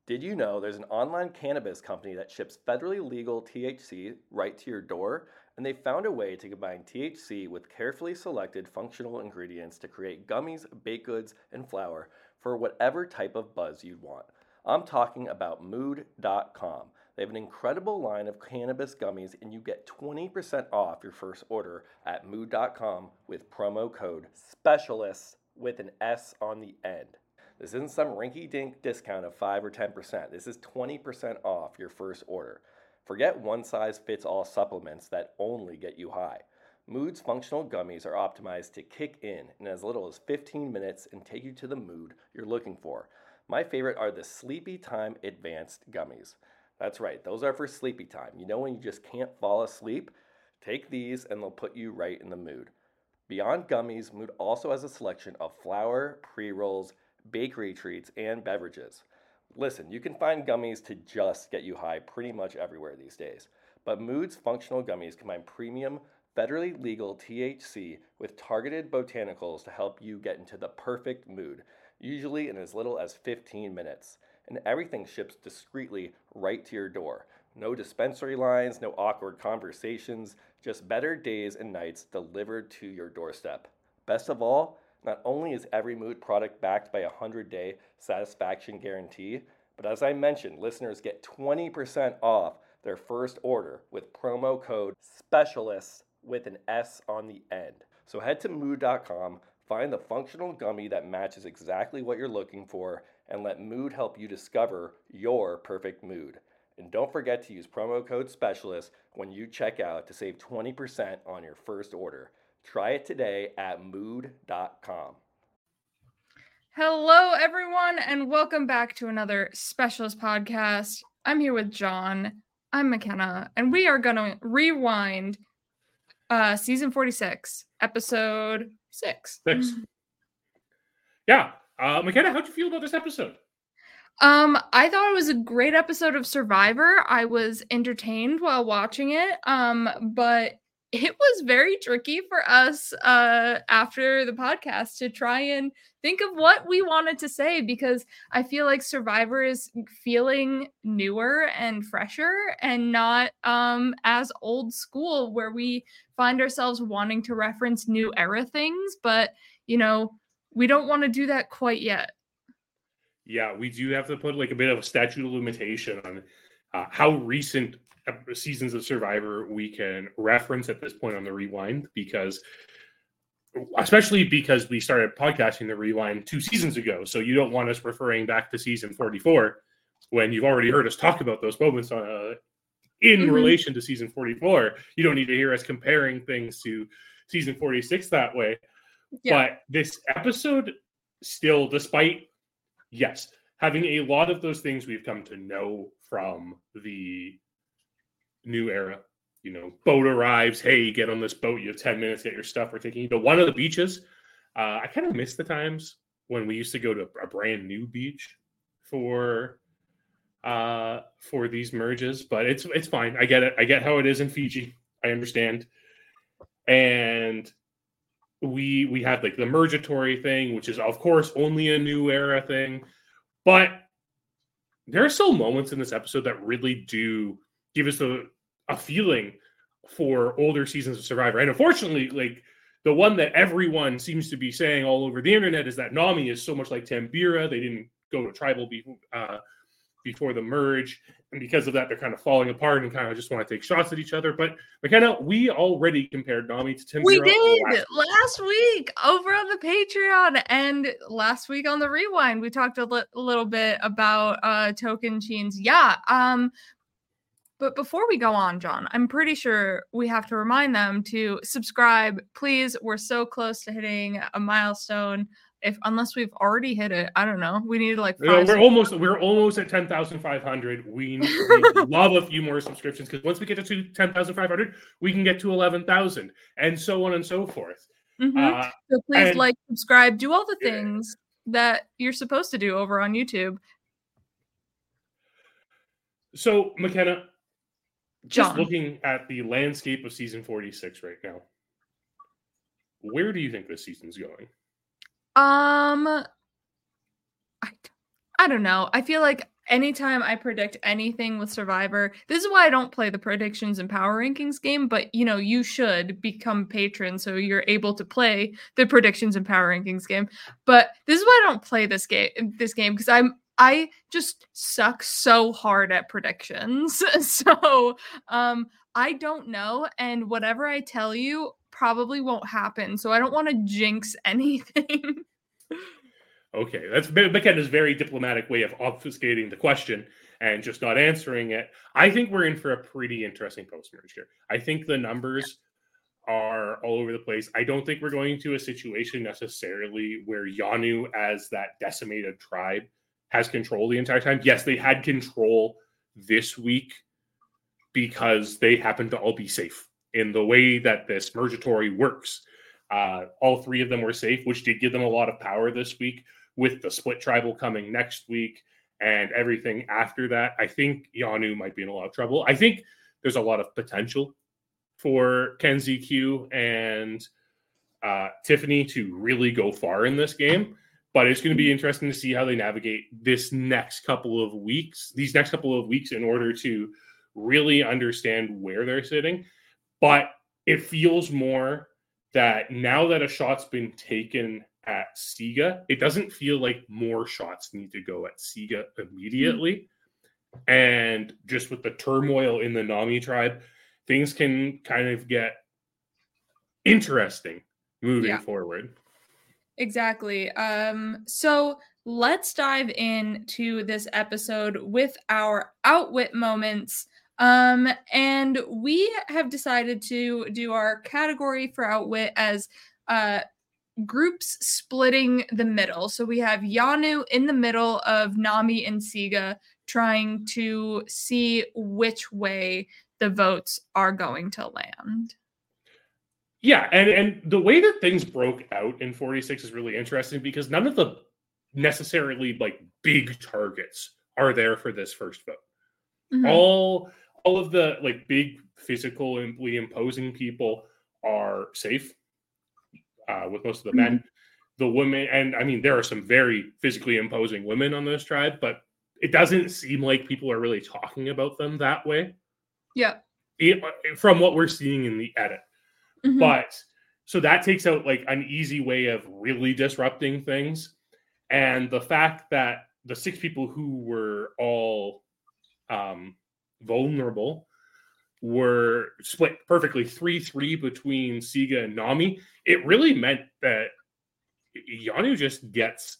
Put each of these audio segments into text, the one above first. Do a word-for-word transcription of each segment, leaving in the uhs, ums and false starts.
Did you know there's an online cannabis company that ships federally legal T H C right to your door? And they found a way to combine T H C with carefully selected functional ingredients to create gummies, baked goods, and flour for whatever type of buzz you'd want. I'm talking about mood dot com. They have an incredible line of cannabis gummies, and you get twenty percent off your first order at mood dot com with promo code SPECIALIST with an S on the end. This isn't some rinky-dink discount of five or ten percent. This is twenty percent off your first order. Forget one-size-fits-all supplements that only get you high. Mood's functional gummies are optimized to kick in in as little as fifteen minutes and take you to the mood you're looking for. My favorite are the Sleepy Time Advanced Gummies. That's right, those are for sleepy time. You know when you just can't fall asleep? Take these and they'll put you right in the mood. Beyond gummies, Mood also has a selection of flour, pre-rolls, bakery treats, and beverages. Listen, you can find gummies to just get you high pretty much everywhere these days, but Mood's functional gummies combine premium, federally legal T H C with targeted botanicals to help you get into the perfect mood, usually in as little as fifteen minutes. And everything ships discreetly right to your door. No dispensary lines, no awkward conversations, just better days and nights delivered to your doorstep. Best of all, not only is every Mood product backed by a one hundred day satisfaction guarantee, but as I mentioned, listeners get twenty percent off their first order with promo code SPECIALIST with an S on the end. So head to mood dot com, find the functional gummy that matches exactly what you're looking for, and let Mood help you discover your perfect mood. And don't forget to use promo code SPECIALIST when you check out to save twenty percent on your first order. Try it today at mood dot com. Hello, everyone, and welcome back to another Specialist podcast. I'm here with John. I'm McKenna, and we are going to rewind uh, season forty-six, episode six. Six. Yeah. Uh, McKenna, how'd you feel about this episode? Um, I thought it was a great episode of Survivor. I was entertained while watching it, um, but it was very tricky for us uh, after the podcast to try and think of what we wanted to say, because I feel like Survivor is feeling newer and fresher and not um, as old school, where we find ourselves wanting to reference new era things, but, you know, we don't want to do that quite yet. Yeah, we do have to put like a bit of a statute of limitation on uh, how recent seasons of Survivor we can reference at this point on the Rewind, because especially because we started podcasting the Rewind two seasons ago. So you don't want us referring back to season forty-four when you've already heard us talk about those moments uh, in mm-hmm. relation to season forty-four. You don't need to hear us comparing things to season forty-six that way. Yeah. But this episode still, despite, yes, having a lot of those things we've come to know from the new era, you know, boat arrives, hey, get on this boat, you have ten minutes, get your stuff, we're taking you to one of the beaches. Uh, I kind of miss the times when we used to go to a brand new beach for uh, for these merges, but it's it's fine. I get it. I get how it is in Fiji. I understand. And we we had like the mergatory thing, which is of course only a new era thing, but there are still moments in this episode that really do give us a, a feeling for older seasons of Survivor. And unfortunately, like the one that everyone seems to be saying all over the internet is that Nami is so much like Tambira. They didn't go to tribal be, uh, before the merge. And because of that, they're kind of falling apart and kind of just want to take shots at each other. But McKenna, we already compared Nami to Tambira. We did last week. last week over on the Patreon, and last week on the Rewind, we talked a li- little bit about uh, Tocantins. Yeah. Um, But before we go on, John, I'm pretty sure we have to remind them to subscribe. Please, we're so close to hitting a milestone. If unless we've already hit it, I don't know. We need like five. We're almost we're almost at ten thousand five hundred. We, we love a few more subscriptions, because once we get to ten thousand five hundred, we can get to eleven thousand, and so on and so forth. Mm-hmm. Uh, so please and, like, subscribe, do all the things yeah. that you're supposed to do over on YouTube. So, McKenna, just John. looking at the landscape of season forty-six right now, where do you think this season's going? Um, I, I don't know. I feel like anytime I predict anything with Survivor, this is why I don't play the predictions and power rankings game, but you know, you should become patron so you're able to play the predictions and power rankings game. But this is why I don't play this game this game because I'm I just suck so hard at predictions. So um I don't know, and whatever I tell you probably won't happen. So I don't want to jinx anything. Okay, that's McKenna's very diplomatic way of obfuscating the question and just not answering it. I think we're in for a pretty interesting post-merge here. I think the numbers are all over the place. I don't think we're going to a situation necessarily where Yanu, as that decimated tribe, has control the entire time. Yes, they had control this week because they happen to all be safe in the way that this mergatory works. Uh, all three of them were safe, which did give them a lot of power this week. With the split tribal coming next week and everything after that, I think Yanu might be in a lot of trouble. I think there's a lot of potential for Kenzie Q and uh, Tiffany to really go far in this game, but it's going to be interesting to see how they navigate this next couple of weeks, these next couple of weeks in order to really understand where they're sitting. But it feels more that now that a shot's been taken at Siga, it doesn't feel like more shots need to go at Siga immediately. Mm-hmm. And just with the turmoil in the Nami tribe, things can kind of get interesting moving yeah. forward. Exactly. Um, so let's dive into this episode with our outwit moments. Um, and we have decided to do our category for outwit as uh groups splitting the middle. So we have Yanu in the middle of Nami and Siga trying to see which way the votes are going to land. Yeah, and, and the way that things broke out in forty-six is really interesting because none of the necessarily like big targets are there for this first vote. Mm-hmm. All all of the like big physically imposing people are safe. Uh, with most of the men, the women, and I mean, there are some very physically imposing women on this tribe, but it doesn't seem like people are really talking about them that way. Yeah. It, from what we're seeing in the edit. Mm-hmm. But so that takes out like an easy way of really disrupting things. And the fact that the six people who were all um, vulnerable were split perfectly three three between Siga and Nami, it really meant that Yanu just gets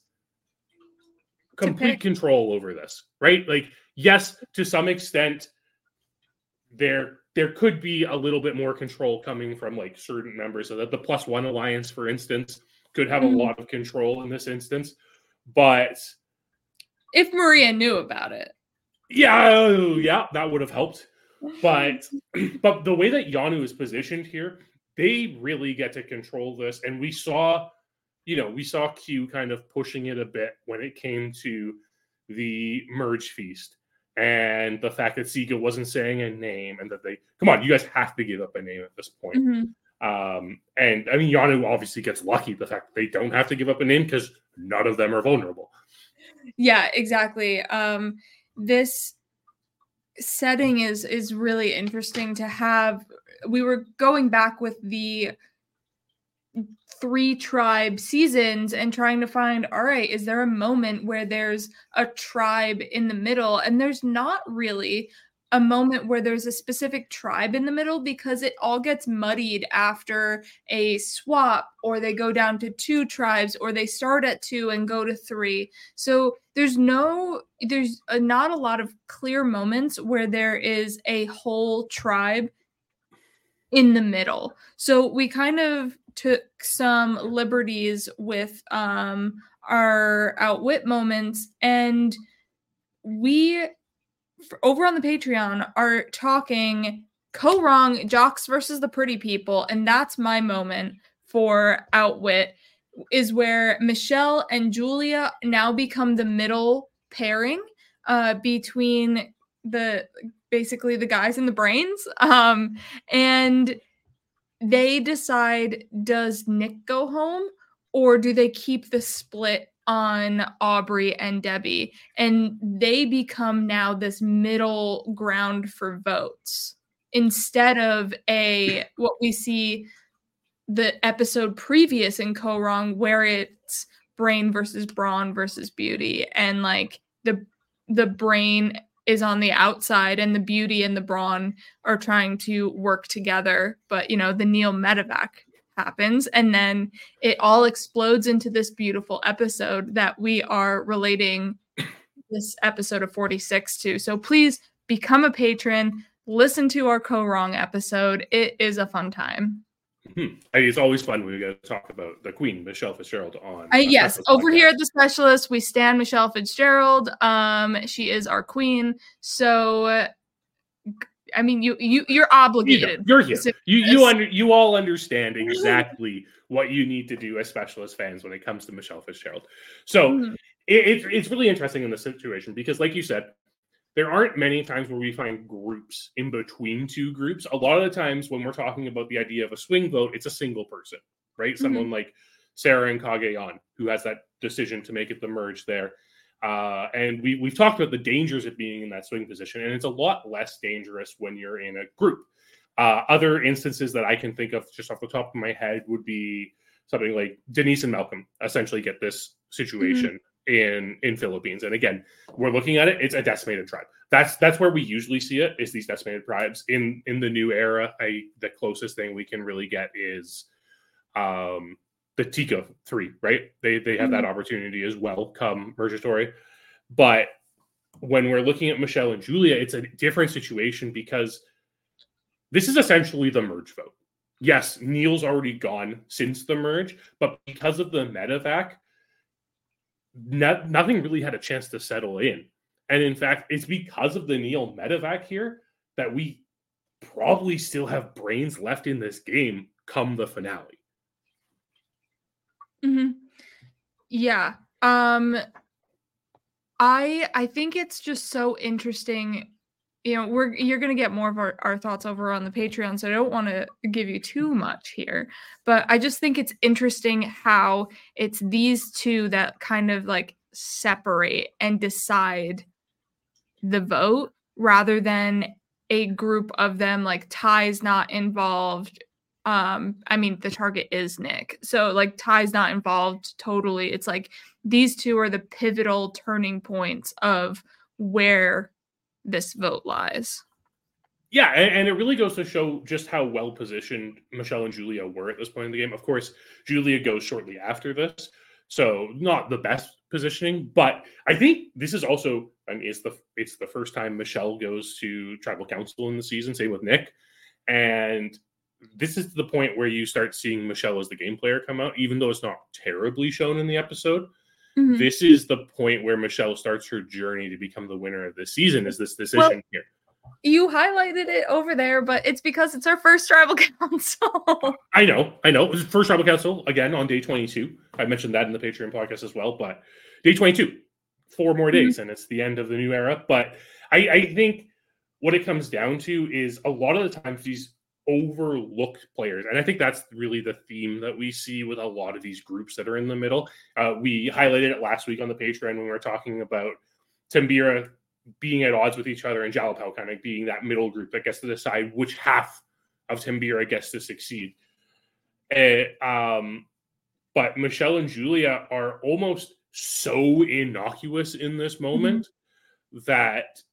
complete control over this, right? Like, yes, to some extent, there there could be a little bit more control coming from like certain members, so that the Plus One Alliance, for instance, could have mm-hmm. a lot of control in this instance. But if Maria knew about it, yeah, yeah, that would have helped. But but the way that Yanu is positioned here, they really get to control this. And we saw, you know, we saw Q kind of pushing it a bit when it came to the merge feast. And the fact that Siga wasn't saying a name and that they, come on, you guys have to give up a name at this point. Mm-hmm. Um, and I mean, Yanu obviously gets lucky the fact that they don't have to give up a name because none of them are vulnerable. Yeah, exactly. Um, this setting is is really interesting to have. We were going back with the three tribe seasons and trying to find, all right, is there a moment where there's a tribe in the middle? And there's not really a moment where there's a specific tribe in the middle, because it all gets muddied after a swap, or they go down to two tribes, or they start at two and go to three. So there's no, there's a, not a lot of clear moments where there is a whole tribe in the middle. So we kind of took some liberties with um, our outwit moments, and we over on the Patreon are talking Ko Wrong, Jocks versus the Pretty People, and that's my moment for outwit, is where Michelle and Julia now become the middle pairing uh, between the basically the guys and the brains, um, and they decide, does Nick go home or do they keep the split on Aubrey and Debbie, and they become now this middle ground for votes instead of a what we see the episode previous in Co Wrong where it's brain versus brawn versus beauty, and like the the brain is on the outside and the beauty and the brawn are trying to work together. But you know, the Neil medevac happens, and then it all explodes into this beautiful episode that we are relating this episode of forty-six to. So please become a patron, listen to our Co Wrong episode. It is a fun time. Mm-hmm. I mean, it's always fun when we get to talk about the Queen, Michelle Fitzgerald, on. Uh, yes, over podcast. Here at The Specialist, we stand Michelle Fitzgerald. Um, she is our queen. So, uh, I mean, you you you're obligated. You know, you're here. You you under you all understand exactly what you need to do as Specialist fans when it comes to Michelle Fitzgerald. So mm-hmm. it, it's it's really interesting in this situation because, like you said, there aren't many times where we find groups in between two groups. A lot of the times when we're talking about the idea of a swing vote, it's a single person, right? Mm-hmm. Someone like Sarah and Cagayan, who has that decision to make it the merge there. Uh, and we, we've talked about the dangers of being in that swing position, and it's a lot less dangerous when you're in a group. Uh, other instances that I can think of just off the top of my head would be something like Denise and Malcolm essentially get this situation. Mm-hmm. in in Philippines. And again, we're looking at it, it's a decimated tribe. That's that's where we usually see it, is these decimated tribes. In in the new era, I the closest thing we can really get is um the Tika three, right? They they have mm-hmm. that opportunity as well come Mergatory. But when we're looking at Michelle and Julia, it's a different situation because this is essentially the merge vote. Yes, Neil's already gone since the merge, but because of the medevac, No, nothing really had a chance to settle in. And in fact, it's because of the Neil medevac here that we probably still have brains left in this game come the finale. Mm-hmm. Yeah. Um, I I think it's just so interesting. You know, we're you're going to get more of our, our thoughts over on the Patreon, so I don't want to give you too much here. But I just think it's interesting how it's these two that kind of like separate and decide the vote rather than a group of them. Like Ty's not involved. Um, I mean, the target is Nick. So like Ty's not involved totally. It's like these two are the pivotal turning points of where this vote lies. Yeah, and, and it really goes to show just how well positioned Michelle and Julia were at this point in the game. Of course, Julia goes shortly after this, so not the best positioning. But I think this is also, I mean, it's the it's the first time Michelle goes to tribal council in the season. Same with Nick, and this is the point where you start seeing Michelle as the game player come out, even though it's not terribly shown in the episode. Mm-hmm. This is the point where Michelle starts her journey to become the winner of this season, is this decision well, here. You highlighted it over there, but it's because it's our first tribal council. I know, I know. It was first tribal council, again, on day twenty-two. I mentioned that in the Patreon podcast as well, but day twenty-two, four more days, mm-hmm. and it's the end of the new era. But I, I think what it comes down to is a lot of the times these overlooked players, and I think that's really the theme that we see with a lot of these groups that are in the middle. Uh, we highlighted it last week on the Patreon when we were talking about Tambira being at odds with each other and Jalapal kind of being that middle group that gets to decide which half of Tambira gets to succeed. Uh, um, but Michelle and Julia are almost so innocuous in this moment mm-hmm. that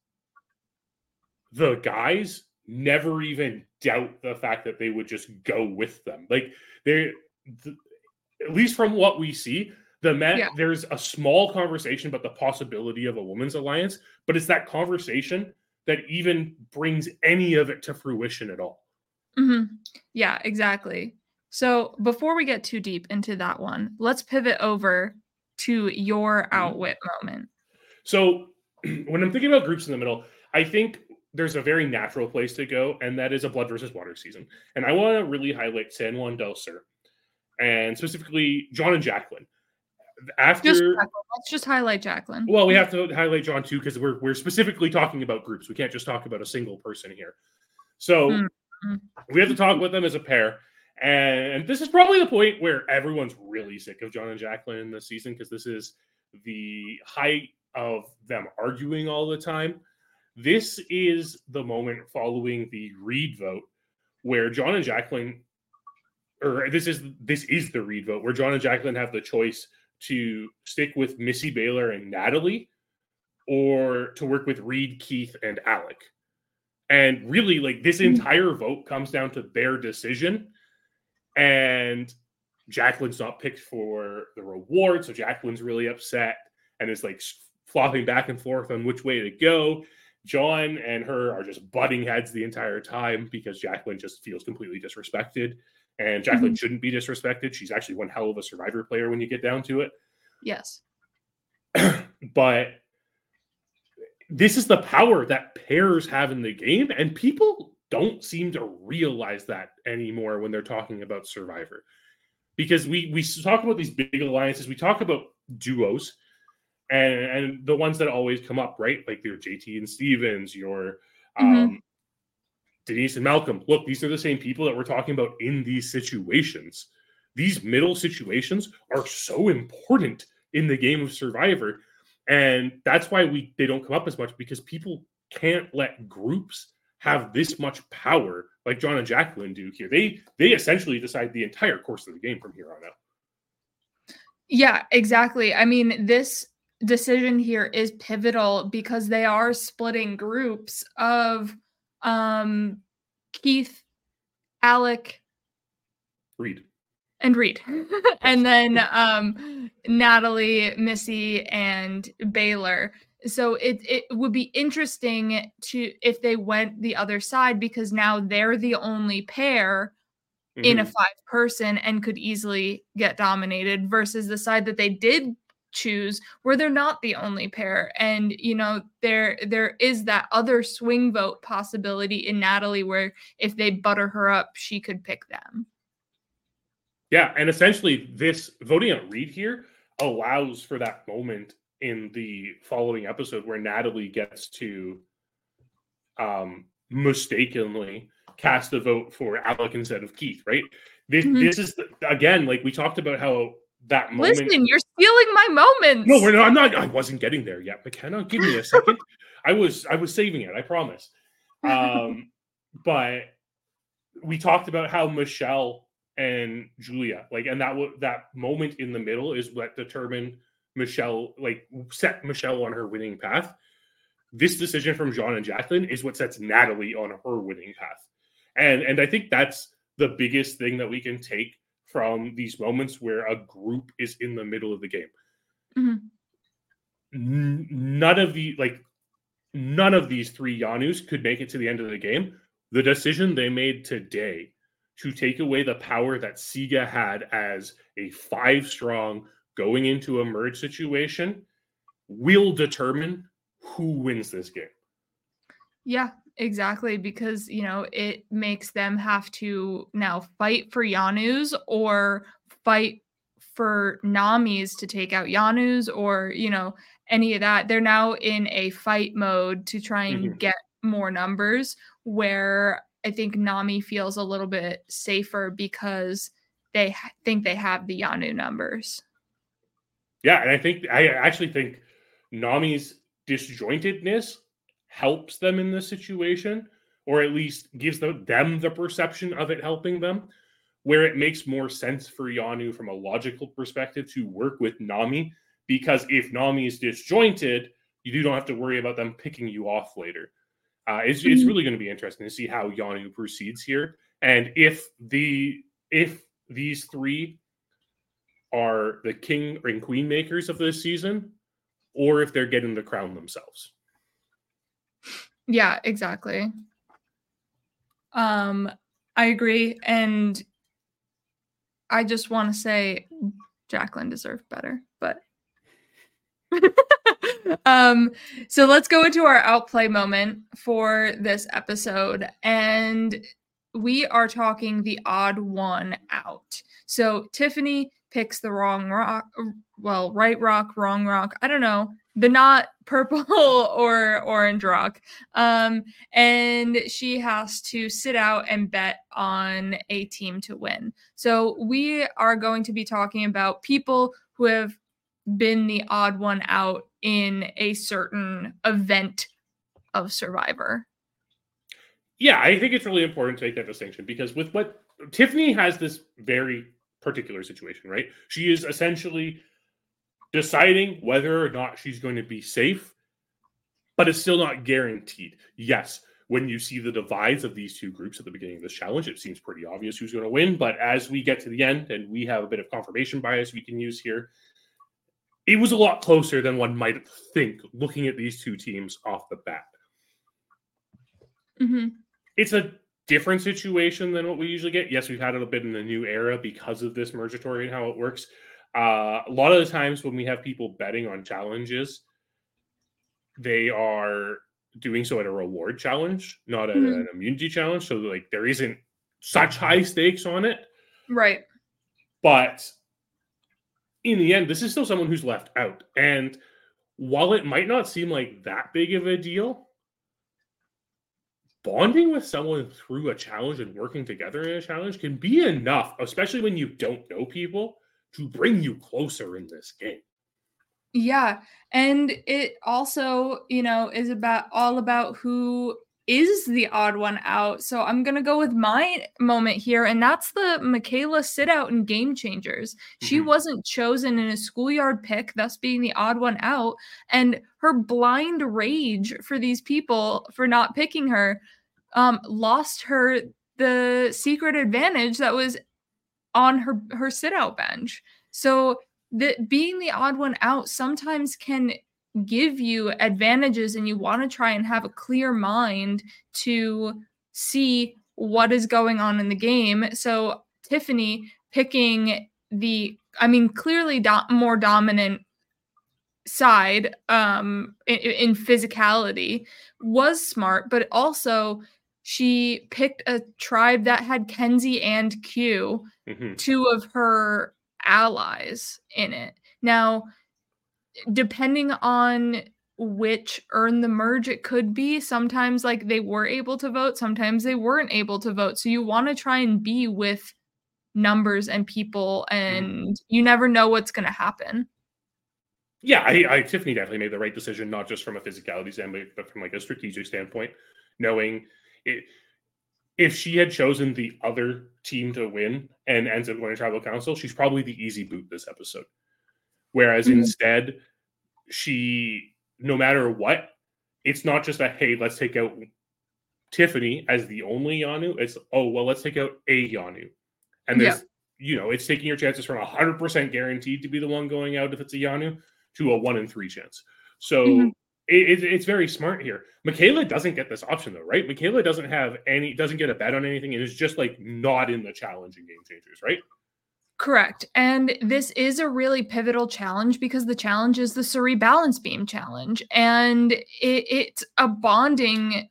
the guys never even doubt the fact that they would just go with them. Like they're, th- at least from what we see, the men, yeah. there's a small conversation about the possibility of a women's alliance, but it's that conversation that even brings any of it to fruition at all. Mm-hmm. Yeah, exactly. So before we get too deep into that one, let's pivot over to your outwit mm-hmm. moment. So when I'm thinking about groups in the middle, I think there's a very natural place to go, and that is a blood versus water season. And I want to really highlight San Juan del Sur, and specifically John and Jacqueline. After just let's just highlight Jacqueline. Well, we have to highlight John too, because we're we're specifically talking about groups. We can't just talk about a single person here. So mm-hmm. we have to talk with them as a pair. And this is probably the point where everyone's really sick of John and Jacqueline this season, because this is the height of them arguing all the time. This is the moment following the Reed vote where John and Jacqueline, or this is this is the Reed vote where John and Jacqueline have the choice to stick with Missy Baylor and Natalie, or to work with Reed, Keith, and Alec. And really, like, this entire vote comes down to their decision. And Jacqueline's not picked for the reward, so Jacqueline's really upset and is like flopping back and forth on which way to go. John and her are just butting heads the entire time because Jacqueline just feels completely disrespected. And Jacqueline mm-hmm. shouldn't be disrespected. She's actually one hell of a Survivor player when you get down to it. Yes. But this is the power that pairs have in the game, and people don't seem to realize that anymore when they're talking about Survivor. Because we we talk about these big alliances, we talk about duos, and, and the ones that always come up, right? Like your J T and Stevens, your um, mm-hmm. Denise and Malcolm. Look, these are the same people that we're talking about in these situations. These middle situations are so important in the game of Survivor. And that's why we they don't come up as much, because people can't let groups have this much power like John and Jacqueline do here. They they essentially decide the entire course of the game from here on out. Yeah, exactly. I mean, this decision here is pivotal because they are splitting groups of um, Keith, Alec, Reed. And Reed. And then um, Natalie, Missy, and Baylor. So it it would be interesting to if they went the other side, because now they're the only pair mm-hmm. in a five person and could easily get dominated, versus the side that they did choose where they're not the only pair. And, you know, there there is that other swing vote possibility in Natalie where if they butter her up, she could pick them. Yeah, and essentially this voting on Reed here allows for that moment in the following episode where Natalie gets to um, mistakenly cast a vote for Alec instead of Keith, right? This, mm-hmm. this is, the, again, like we talked about how that moment... Listen, you're stealing my moments! No, we're not, I'm not, I wasn't getting there yet. McKenna, give me a second. I was I was saving it, I promise. Um, but we talked about how Michelle and Julia, like, and that w- that moment in the middle is what determined Michelle, like, set Michelle on her winning path. This decision from John and Jacqueline is what sets Natalie on her winning path. And and I think that's the biggest thing that we can take from these moments where a group is in the middle of the game. Mm-hmm. N- none of the, like, none of these three Janus could make it to the end of the game. The decision they made today to take away the power that Siga had as a five-strong going into a merge situation will determine who wins this game. Yeah, exactly. Because, you know, it makes them have to now fight for Janus or fight for Namis to take out Janus, or, you know, any of that. They're now in a fight mode to try and mm-hmm. get more numbers, where I think Nami feels a little bit safer because they ha- think they have the Yanu numbers. Yeah, and I think I actually think Nami's disjointedness helps them in this situation, or at least gives them, them the perception of it helping them, where it makes more sense for Yanu from a logical perspective to work with Nami, because if Nami is disjointed, you don't have to worry about them picking you off later. Uh, it's it's really going to be interesting to see how Yanu proceeds here, and if the if these three are the king and queen makers of this season, or if they're getting the crown themselves. Yeah, exactly. Um, I agree, and I just want to say Jacqueline deserved better, but. um so let's go into our outplay moment for this episode, and we are talking the odd one out. So Tiffany picks the wrong rock, well, right rock, wrong rock, I don't know, the not purple or orange rock. Um, and she has to sit out and bet on a team to win. So we are going to be talking about people who have been the odd one out in a certain event of Survivor. Yeah, I think it's really important to make that distinction because with what Tiffany has this very particular situation, right? She is essentially deciding whether or not she's going to be safe, but it's still not guaranteed. Yes, when you see the divides of these two groups at the beginning of this challenge, it seems pretty obvious who's going to win. But as we get to the end and we have a bit of confirmation bias we can use here, it was a lot closer than one might think looking at these two teams off the bat. Mm-hmm. It's a different situation than what we usually get. Yes, we've had it a bit in the new era because of this mergatory and how it works. Uh, a lot of the times when we have people betting on challenges, they are doing so at a reward challenge, not at mm-hmm. an immunity challenge. So like there isn't such high stakes on it. Right. But in the end, this is still someone who's left out. And while it might not seem like that big of a deal, bonding with someone through a challenge and working together in a challenge can be enough, especially when you don't know people, to bring you closer in this game. Yeah. And it also, you know, is about all about who is the odd one out. So I'm going to go with my moment here. And that's the Michaela sit out in Game Changers. She mm-hmm. wasn't chosen in a schoolyard pick, thus being the odd one out. And her blind rage for these people for not picking her um, lost her the secret advantage that was on her, her sit out bench. So the being the odd one out sometimes can give you advantages, and you want to try and have a clear mind to see what is going on in the game. So Tiffany picking the, I mean, clearly do- more dominant side um, in, in physicality was smart, but also she picked a tribe that had Kenzie and Q, mm-hmm. two of her allies in it. Now, depending on which earn the merge it could be, sometimes like they were able to vote, sometimes they weren't able to vote. So you want to try and be with numbers and people, and mm. you never know what's going to happen. Yeah, I, I Tiffany definitely made the right decision, not just from a physicality standpoint, but from like a strategic standpoint, knowing it. If she had chosen the other team to win and ends up going to tribal council, she's probably the easy boot this episode. Whereas mm-hmm. instead, she, no matter what, it's not just a, hey, let's take out Tiffany as the only Yanu. It's, oh, well, let's take out a Yanu. And there's, yeah. you know, it's taking your chances from one hundred percent guaranteed to be the one going out if it's a Yanu to a one in three chance. So mm-hmm. it, it, it's very smart here. Michaela doesn't get this option, though, right? Michaela doesn't have any, doesn't get a bet on anything. It is just like not in the challenge in Game Changers, right? Correct. And this is a really pivotal challenge because the challenge is the Cirie Balance Beam challenge. And it, it's a bonding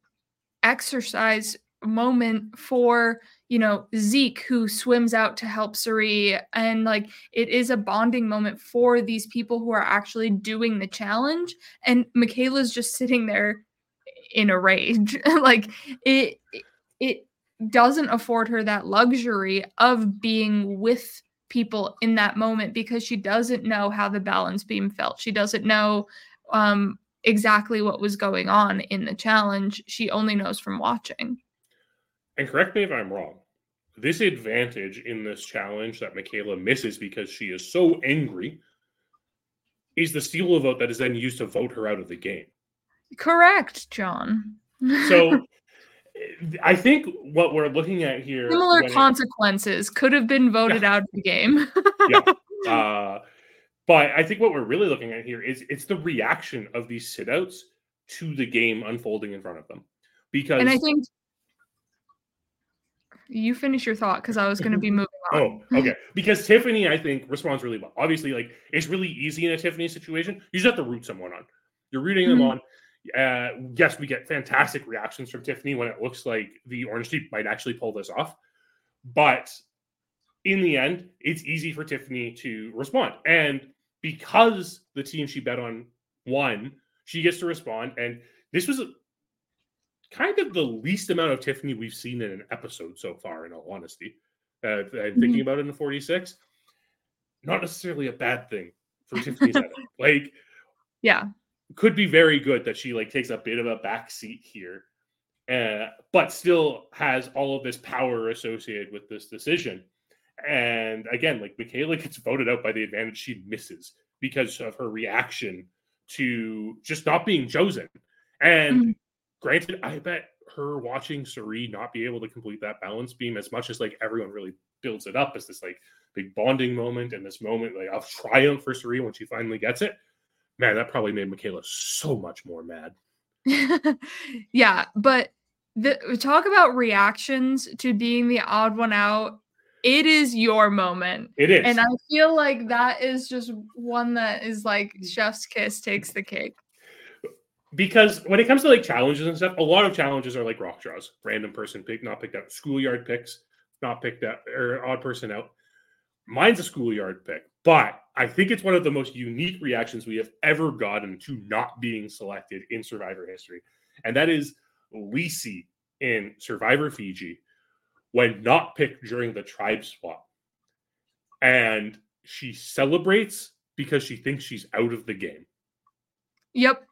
exercise moment for, you know, Zeke, who swims out to help Cirie. And like, it is a bonding moment for these people who are actually doing the challenge. And Michaela's just sitting there in a rage. like it, it, doesn't afford her that luxury of being with people in that moment because she doesn't know how the balance beam felt. She doesn't know um, exactly what was going on in the challenge. She only knows from watching. And correct me if I'm wrong. This advantage in this challenge that Michaela misses because she is so angry is the steal a vote that is then used to vote her out of the game. Correct, John. So I think what we're looking at here, similar consequences it, could have been voted yeah. out of the game. yeah. Uh, but I think what we're really looking at here is it's the reaction of these sit-outs to the game unfolding in front of them. Because and I think you finish your thought because I was going to be moving on. Oh, okay. Because Tiffany, I think, responds really well. Obviously, like it's really easy in a Tiffany situation. You just have to root someone on. You're rooting mm-hmm. them on. Uh, yes, we get fantastic reactions from Tiffany when it looks like the orange team might actually pull this off. But in the end, it's easy for Tiffany to respond. And because the team she bet on One, she gets to respond, and this was a, kind of the least amount of Tiffany we've seen in an episode so far, in all honesty. Uh, I'm mm-hmm. thinking about it in forty-six. Not necessarily a bad thing for Tiffany's edit. Like, yeah, could be very good that she like takes a bit of a back seat here, uh, but still has all of this power associated with this decision. And again, like Michaela gets voted out by the advantage she misses because of her reaction to just not being chosen. And mm-hmm. granted, I bet her watching Cirie not be able to complete that balance beam, as much as like everyone really builds it up as this like big bonding moment and this moment like of triumph for Cirie when she finally gets it, man, that probably made Michaela so much more mad. Yeah, but the talk about reactions to being the odd one out. It is your moment. It is. And I feel like that is just one that is like chef's kiss takes the cake. Because when it comes to like challenges and stuff, a lot of challenges are like rock draws. Random person pick, not picked out. Schoolyard picks, not picked out, or odd person out. Mine's a schoolyard pick. But I think it's one of the most unique reactions we have ever gotten to not being selected in Survivor history. And that is Lisi in Survivor Fiji, when not picked during the tribe swap. And she celebrates because she thinks she's out of the game. Yep.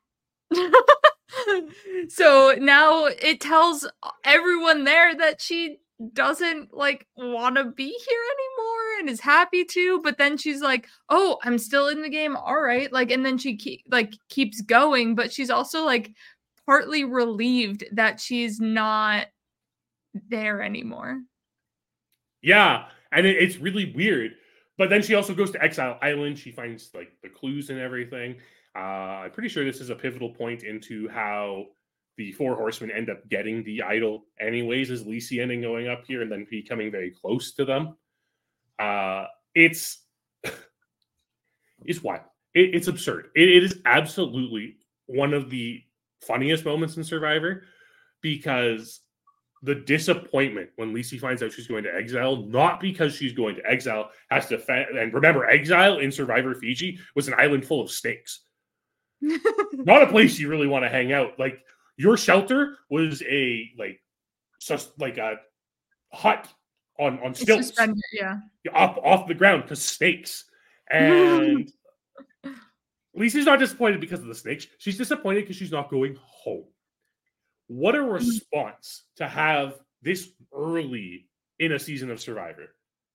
So now it tells everyone there that she doesn't like want to be here anymore and is happy to, but then she's like, oh, I'm still in the game. All right. Like, and then she keep, like keeps going, but she's also like partly relieved that she's not there anymore. Yeah, and it, it's really weird. But then she also goes to Exile Island. She finds like the clues and everything. Uh, I'm pretty sure this is a pivotal point into how the Four Horsemen end up getting the idol anyways, as Lisi ending going up here and then becoming very close to them. Uh, it's it's wild. It, it's absurd. It, it is absolutely one of the funniest moments in Survivor, because the disappointment when Lisi finds out she's going to exile, not because she's going to exile, has to fa- and remember, exile in Survivor Fiji was an island full of snakes. Not a place you really want to hang out. Like, your shelter was a like just like a hut on on stilts, yeah, up off the ground because snakes. And Lisi's not disappointed because of the snakes. She's disappointed because she's not going home. What a response to have this early in a season of Survivor.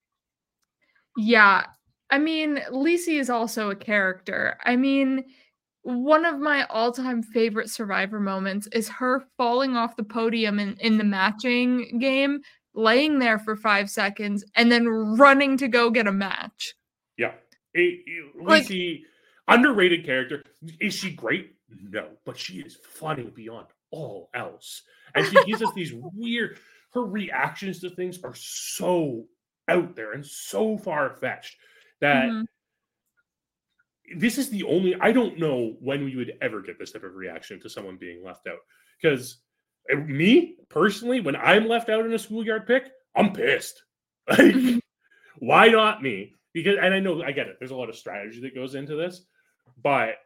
Yeah. I mean, Lisi is also a character. I mean, one of my all-time favorite Survivor moments is her falling off the podium in, in the matching game, laying there for five seconds, and then running to go get a match. Yeah. It, it, Lisi, like, underrated character. Is she great? No. But she is funny beyond all else. And she gives us these weird, her reactions to things are so out there and so far-fetched that mm-hmm. this is the only, I don't know when we would ever get this type of reaction to someone being left out. Because me, personally, when I'm left out in a schoolyard pick, I'm pissed. Like, mm-hmm. Why not me? Because, and I know, I get it, there's a lot of strategy that goes into this, but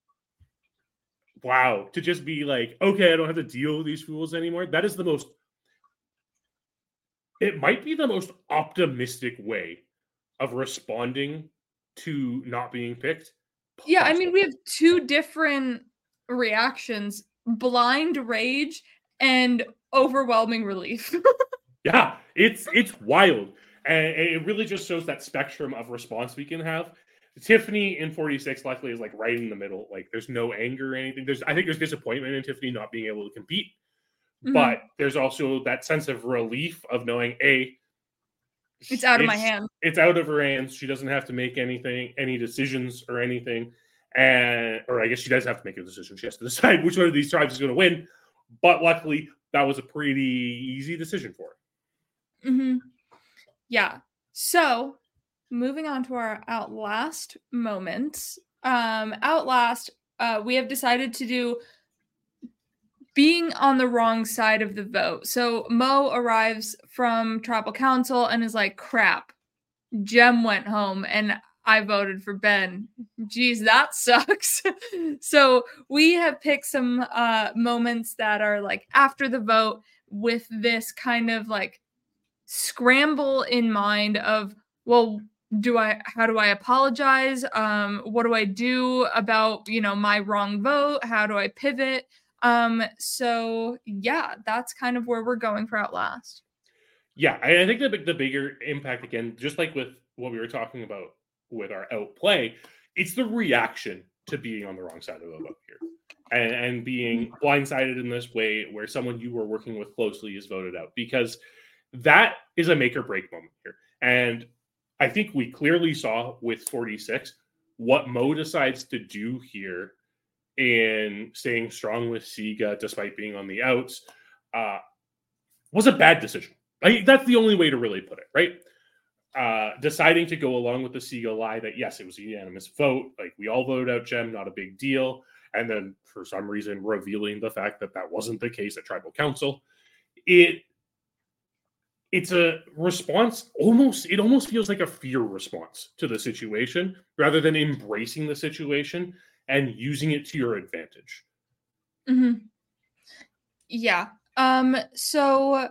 wow, to just be like, okay, I don't have to deal with these fools anymore. That is the most, it might be the most optimistic way of responding to not being picked. Yeah, I mean, we have two different reactions: blind rage and overwhelming relief. Yeah, it's it's wild. And it really just shows that spectrum of response we can have. Tiffany in forty-six, luckily, is like right in the middle. Like, there's no anger or anything. There's, I think there's disappointment in Tiffany not being able to compete. Mm-hmm. But there's also that sense of relief of knowing, A, it's out of my hands. It's out of her hands. She doesn't have to make anything, any decisions or anything. And, or I guess she does have to make a decision. She has to decide which one of these tribes is going to win. But luckily, that was a pretty easy decision for her. Mm-hmm. Yeah. So, moving on to our Outlast moments. Um, Outlast, uh, we have decided to do being on the wrong side of the vote. So Mo arrives from Tribal Council and is like, crap, Jem went home. And I voted for Ben. Geez, that sucks. So we have picked some uh, moments that are like after the vote with this kind of like scramble in mind of, well, do I, how do I apologize? Um, what do I do about, you know, my wrong vote? How do I pivot? Um, so yeah, that's kind of where we're going for Outlast. Yeah, I I think the the bigger impact, again, just like with what we were talking about with our outplay, it's the reaction to being on the wrong side of the vote here, and, and being blindsided in this way where someone you were working with closely is voted out, because that is a make or break moment here. And I think we clearly saw with forty-six what Mo decides to do here in staying strong with Siga despite being on the outs uh, was a bad decision. Like, that's the only way to really put it, right? Uh, deciding to go along with the Siga lie that, yes, it was a unanimous vote. Like, we all voted out Jem, not a big deal. And then, for some reason, revealing the fact that that wasn't the case at Tribal Council. It It's a response, almost, it almost feels like a fear response to the situation, rather than embracing the situation and using it to your advantage. Mm-hmm. Yeah. Um, so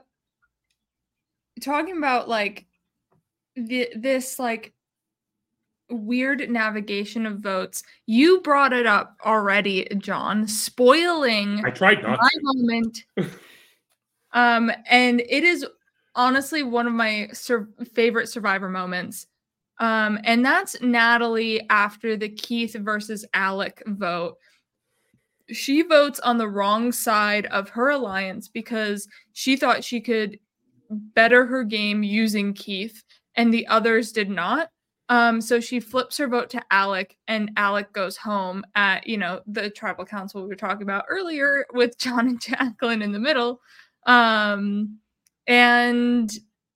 talking about like the, this like weird navigation of votes, you brought it up already, John, spoiling I tried not my to. moment. um, and it is honestly one of my sur- favorite Survivor moments. Um, and that's Natalie after the Keith versus Alec vote. She votes on the wrong side of her alliance because she thought she could better her game using Keith, and the others did not. Um, so she flips her vote to Alec, and Alec goes home at, you know, the Tribal Council we were talking about earlier with John and Jacqueline in the middle. Um, and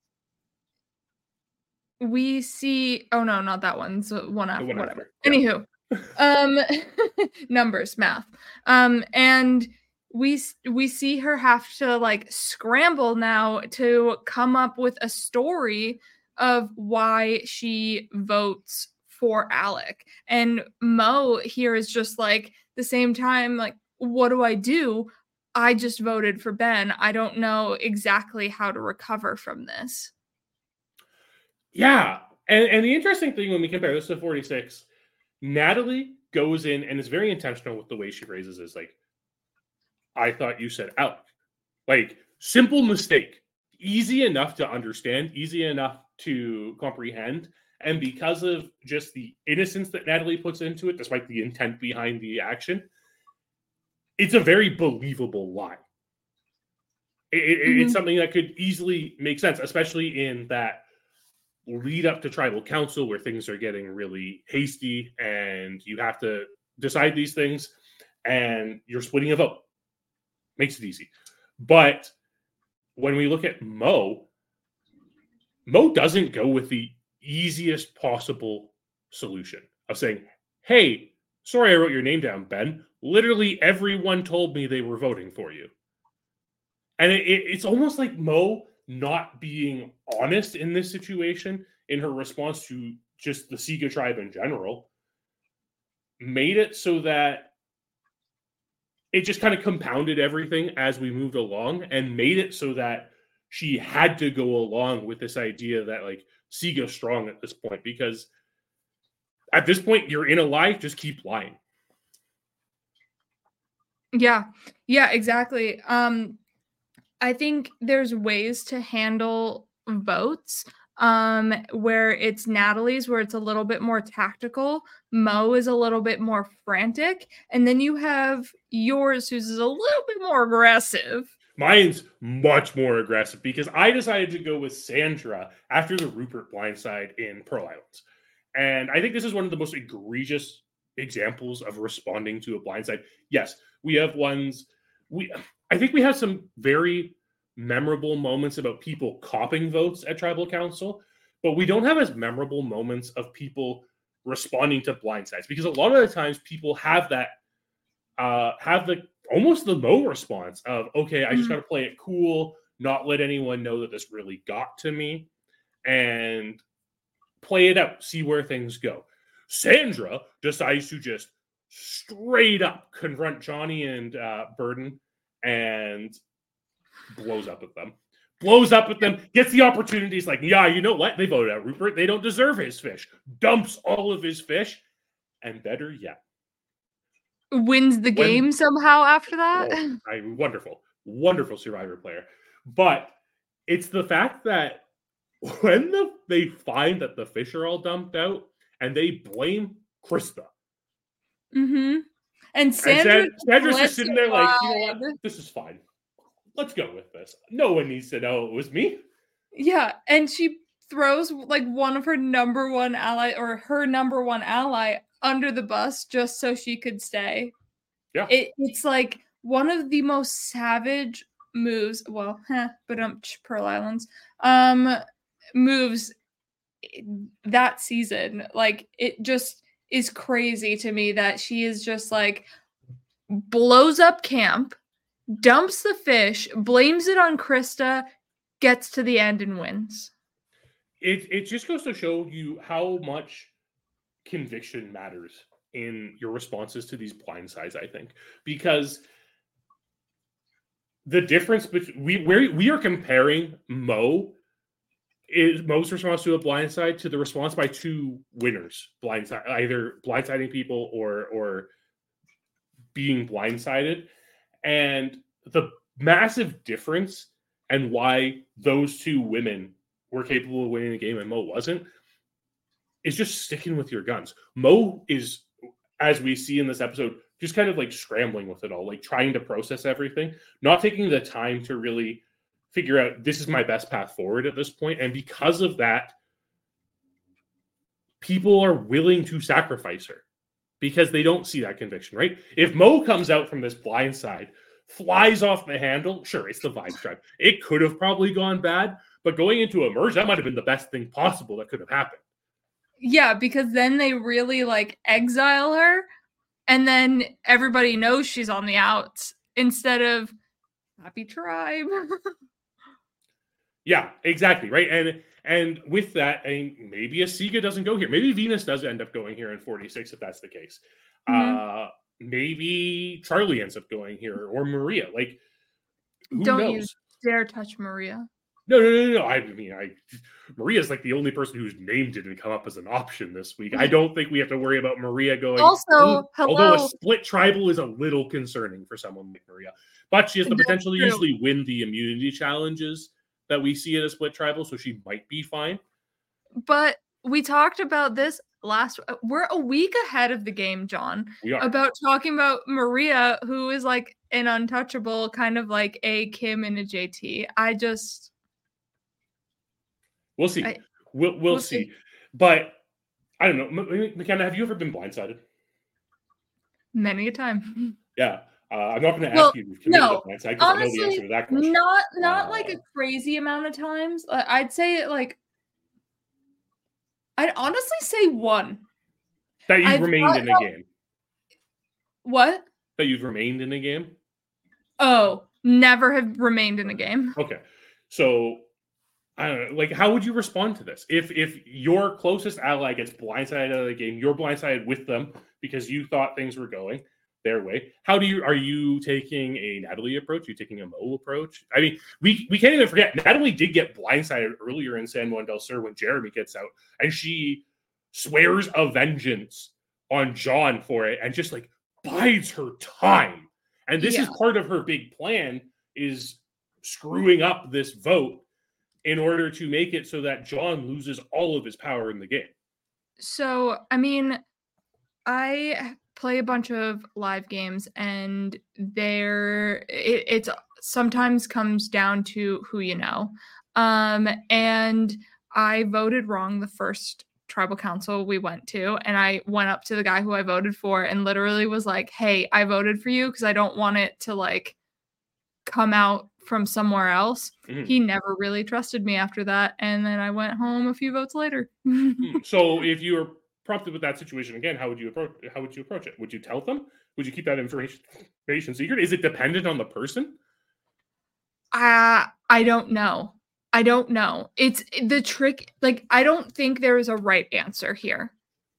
we see, oh no, not that one. So one after, one whatever. After. Yeah. Anywho, um, numbers, math. Um, and we we see her have to like scramble now to come up with a story of why she votes for Alec. And Mo here is just like the same time, like, what do I do? I just voted for Ben. I don't know exactly how to recover from this. Yeah. And, and the interesting thing when we compare this to forty-six, Natalie goes in and is very intentional with the way she phrases is like, I thought you said Alec. Like, simple mistake. Easy enough to understand, easy enough to comprehend. And because of just the innocence that Natalie puts into it, despite the intent behind the action, it's a very believable lie. It, it, mm-hmm. It's something that could easily make sense, especially in that lead up to Tribal Council where things are getting really hasty and you have to decide these things and you're splitting a vote. Makes it easy. But when we look at Mo, Mo doesn't go with the easiest possible solution of saying, hey, sorry I wrote your name down, Ben. Literally everyone told me they were voting for you. And it, it, it's almost like Mo not being honest in this situation in her response to just the Siga tribe in general made it so that it just kind of compounded everything as we moved along and made it so that she had to go along with this idea that like Siga's strong at this point, because at this point you're in a lie, just keep lying. Yeah, yeah, exactly. Um, I think there's ways to handle votes um, where it's Natalie's, where it's a little bit more tactical. Mo is a little bit more frantic. And then you have yours, who's a little bit more aggressive. Mine's much more aggressive because I decided to go with Sandra after the Rupert blindside in Pearl Islands. And I think this is one of the most egregious examples of responding to a blindside. Yes, we have ones... we. I think we have some very memorable moments about people copping votes at Tribal Council, but we don't have as memorable moments of people responding to blindsides, because a lot of the times people have that, uh, have the almost the Mo response of, okay, I just mm-hmm. got to play it cool, not let anyone know that this really got to me, and play it out, see where things go. Sandra decides to just straight up confront Johnny and uh, Burden and blows up at them. Blows up at them, gets the opportunities like, yeah, you know what? They voted out Rupert. They don't deserve his fish. Dumps all of his fish. And better yet, wins the game when, somehow after that. Oh, I, wonderful, wonderful Survivor player. But it's the fact that when the, they find that the fish are all dumped out and they blame Krista. Mm-hmm. And Sandra, and Sandra's just sitting there like, you know what? This is fine. Let's go with this. No one needs to know it was me. Yeah, and she throws like one of her number one ally or her number one ally under the bus just so she could stay. Yeah. It, it's like one of the most savage moves. Well, huh, but um, Pearl Islands um moves that season. Like it just is crazy to me that she is just like blows up camp, dumps the fish, blames it on Krista, gets to the end and wins. It it just goes to show you how much conviction matters in your responses to these blindsides, I think, because the difference between we we we are comparing Mo is Mo's response to a blindside to the response by two winners, blindside either blindsiding people or or being blindsided, and the massive difference and why those two women were capable of winning the game and Mo wasn't is just sticking with your guns. Mo is, as we see in this episode, just kind of like scrambling with it all, like trying to process everything, not taking the time to really figure out this is my best path forward at this point. And because of that, people are willing to sacrifice her because they don't see that conviction, right? If Mo comes out from this blind side, flies off the handle, sure, it's the Vine Tribe. It could have probably gone bad, but going into a merge, that might have been the best thing possible that could have happened. Yeah, because then they really like exile her and then everybody knows she's on the outs instead of happy tribe. Yeah, exactly. Right. And and with that, I mean, maybe a Siga doesn't go here. Maybe Venus does end up going here in forty-six if that's the case. Mm-hmm. Uh, maybe Charlie ends up going here or Maria. Like, who Don't knows? You dare touch Maria. No, no, no, no. I mean, I Maria's like the only person whose name didn't come up as an option this week. I don't think we have to worry about Maria going. Also, hello. Although a split tribal is a little concerning for someone like Maria, but she has the That's potential to true. usually win the immunity challenges that we see in a split tribal, so she might be fine. But we talked about this last. We're a week ahead of the game, John. We are about talking about Maria, who is like an untouchable, kind of like a Kim and a J T. I just. We'll see. I, we'll we'll, we'll see. see. But I don't know. M- McKenna, have you ever been blindsided? Many a time. Yeah. Uh, I'm not going to ask well, you if you've committed no, a blindside because honestly, I know the answer to that question. Not not uh, like a crazy amount of times. Uh, I'd say like I'd honestly say one. That you've I've remained in a out... game. What? That you've remained in a game? Oh, never have remained in a game. Okay. So I don't know, like, how would you respond to this? If if your closest ally gets blindsided out of the game, you're blindsided with them because you thought things were going their way. How do you, are you taking a Natalie approach? Are you taking a Mo approach? I mean, we, we can't even forget, Natalie did get blindsided earlier in San Juan del Sur when Jeremy gets out, and she swears a vengeance on John for it and just like bides her time. And this yeah. is part of her big plan, is screwing up this vote in order to make it so that John loses all of his power in the game. So, I mean, I play a bunch of live games, and there it it's sometimes comes down to who you know. Um, and I voted wrong the first tribal council we went to, and I went up to the guy who I voted for and literally was like, "Hey, I voted for you because I don't want it to like come out from somewhere else." Mm-hmm. He never really trusted me after that, and then I went home a few votes later. So if you were prompted with that situation again, how would you approach how would you approach it? Would you tell them? Would you keep that information, information secret? Is it dependent on the person? Uh, I don't know. I don't know. It's the trick. Like, I don't think there is a right answer here.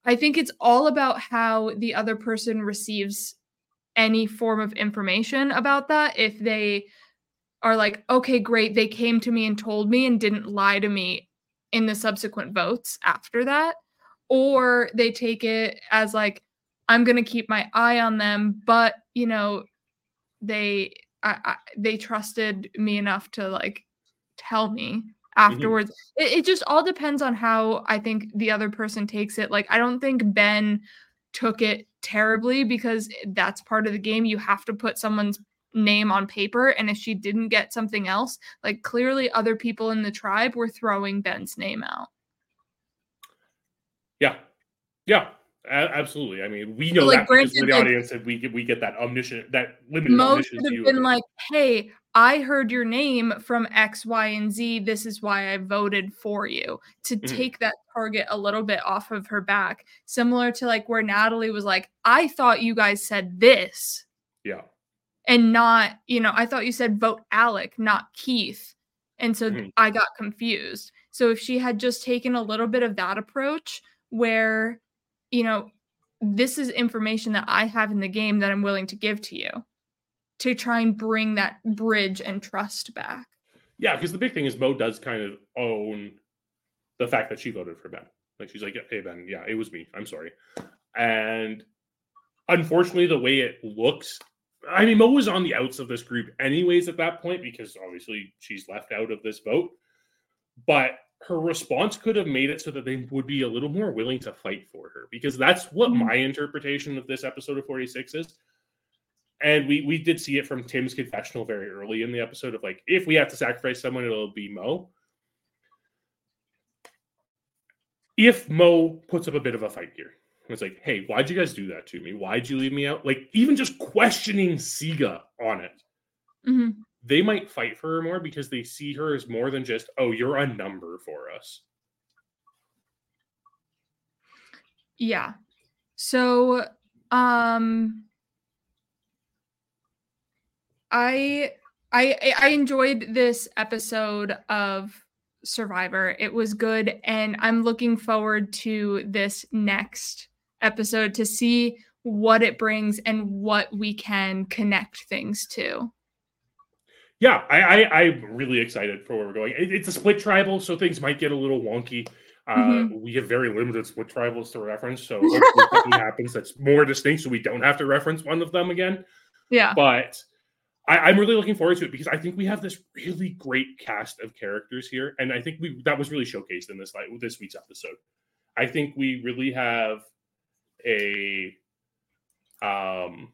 I think it's all about how the other person receives any form of information about that. If they are like, okay, great, they came to me and told me and didn't lie to me in the subsequent votes after that, or they take it as like, I'm going to keep my eye on them, but you know, they I, I, they trusted me enough to like tell me afterwards. Mm-hmm. It, it just all depends on how I think the other person takes it. Like, I don't think Ben took it terribly because that's part of the game. You have to put someone's name on paper, and if she didn't get something else, like clearly other people in the tribe were throwing Ben's name out. Yeah, yeah. Absolutely. I mean, we know so, like, that because we're the like, audience, and we get we get that omniscient, that limited Mo omniscience. Most have been like, "Hey, I heard your name from X, Y, and Z. This is why I voted for you." To mm-hmm. take that target a little bit off of her back, similar to like where Natalie was like, "I thought you guys said this." Yeah. And not, you know, I thought you said vote Alec, not Keith, and so mm-hmm. I got confused. So if she had just taken a little bit of that approach, where you know, this is information that I have in the game that I'm willing to give to you to try and bring that bridge and trust back. Yeah, because the big thing is Mo does kind of own the fact that she voted for Ben. Like, she's like, hey, Ben, yeah, it was me. I'm sorry. And unfortunately, the way it looks, I mean, Mo was on the outs of this group anyways at that point because obviously she's left out of this vote. But her response could have made it so that they would be a little more willing to fight for her, because that's what mm-hmm. my interpretation of this episode of forty-six is. And we we did see it from Tim's confessional very early in the episode of like, if we have to sacrifice someone, it'll be Mo. If Mo puts up a bit of a fight here, it's like, hey, why'd you guys do that to me? Why'd you leave me out? Like, even just questioning Siga on it. Mm-hmm. They might fight for her more because they see her as more than just, oh, you're a number for us. Yeah. So, um, I, I, I enjoyed this episode of Survivor. It was good. And I'm looking forward to this next episode to see what it brings and what we can connect things to. Yeah, I, I, I'm really excited for where we're going. It, it's a split tribal, so things might get a little wonky. Uh, mm-hmm. We have very limited split tribals to reference, so hopefully something happens that's more distinct so we don't have to reference one of them again. Yeah. But I, I'm really looking forward to it because I think we have this really great cast of characters here, and I think we that was really showcased in this like this week's episode. I think we really have a um.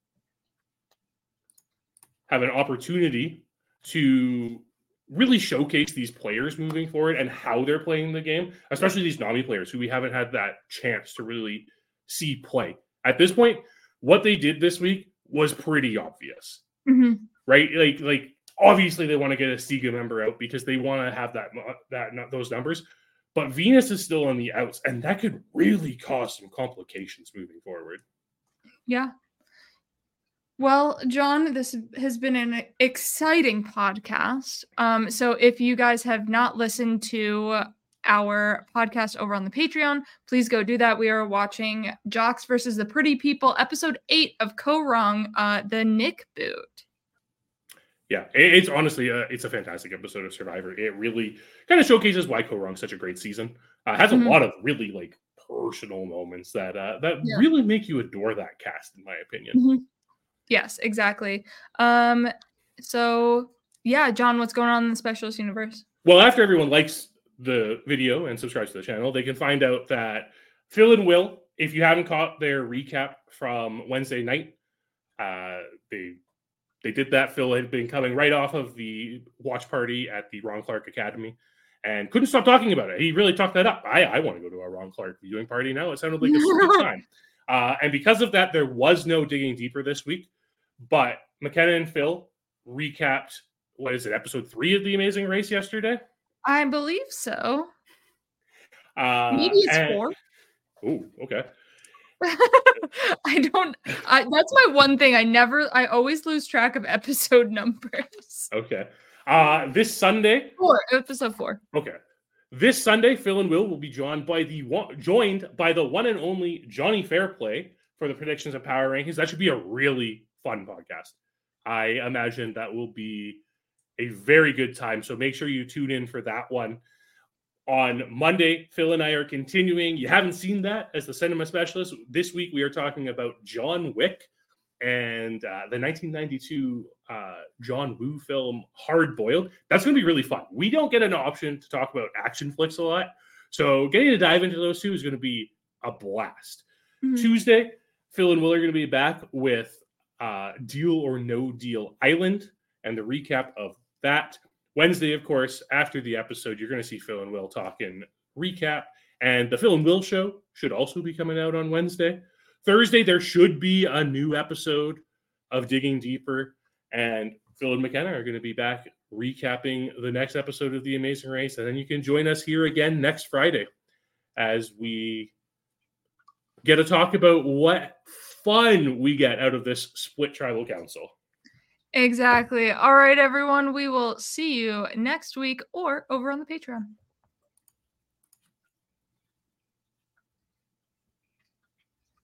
have an opportunity to really showcase these players moving forward and how they're playing the game, especially these Nami players who we haven't had that chance to really see play. At this point, what they did this week was pretty obvious, mm-hmm. right? Like, like obviously they want to get a Siga member out because they want to have that, that not those numbers, but Venus is still on the outs, and that could really cause some complications moving forward. Yeah. Well, John, this has been an exciting podcast. Um, so if you guys have not listened to our podcast over on the Patreon, please go do that. We are watching Jocks versus the Pretty People, episode eight of Kaoh Rong, uh, the Nick boot. Yeah, it's honestly, a, it's a fantastic episode of Survivor. It really kind of showcases why Kaoh Rong's such a great season. Uh, it has mm-hmm. a lot of really like personal moments that uh, that yeah. really make you adore that cast, in my opinion. Mm-hmm. Yes, exactly. Um, so yeah, John, what's going on in the Specialist Universe? Well, after everyone likes the video and subscribes to the channel, they can find out that Phil and Will, if you haven't caught their recap from Wednesday night, uh, they they did that. Phil had been coming right off of the watch party at the Ron Clark Academy and couldn't stop talking about it. He really talked that up. I, I want to go to a Ron Clark viewing party now. It sounded like a good time. Uh, and because of that, there was no digging deeper this week. But McKenna and Phil recapped, what is it, episode three of The Amazing Race yesterday? I believe so. Uh, Maybe it's and, four. Oh, okay. I don't, I, that's my one thing. I never, I always lose track of episode numbers. Okay. Uh, this Sunday. Four, episode four. Okay. This Sunday, Phil and Will will be joined by the one, joined by the one and only Johnny Fairplay for the predictions and power rankings. That should be a really fun podcast. I imagine that will be a very good time. So make sure you tune in for that one. On Monday, Phil and I are continuing. You haven't seen that as the cinema specialist. This week, we are talking about John Wick and uh, the nineteen ninety-two uh, John Woo film, Hard Boiled. That's going to be really fun. We don't get an option to talk about action flicks a lot. So getting to dive into those two is going to be a blast. Mm-hmm. Tuesday, Phil and Will are going to be back with uh, Deal or No Deal Island and the recap of that. Wednesday, of course, after the episode, you're going to see Phil and Will talking recap. And the Phil and Will show should also be coming out on Wednesday. Thursday, there should be a new episode of Digging Deeper. And Phil and McKenna are going to be back recapping the next episode of The Amazing Race. And then you can join us here again next Friday as we get to talk about what fun we get out of this split tribal council. Exactly. All right, everyone. We will see you next week or over on the Patreon.